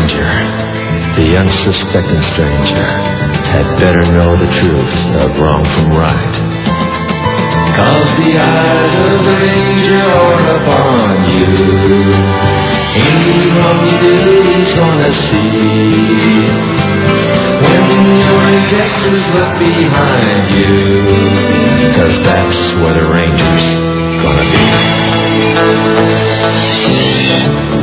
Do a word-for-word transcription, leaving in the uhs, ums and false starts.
danger. The unsuspecting stranger had better know the truth of wrong from right. 'Cause the eyes of the ranger are upon you. Any wrong you do, he's gonna see. When your rejections left behind you, 'cause that's where the ranger's gonna be.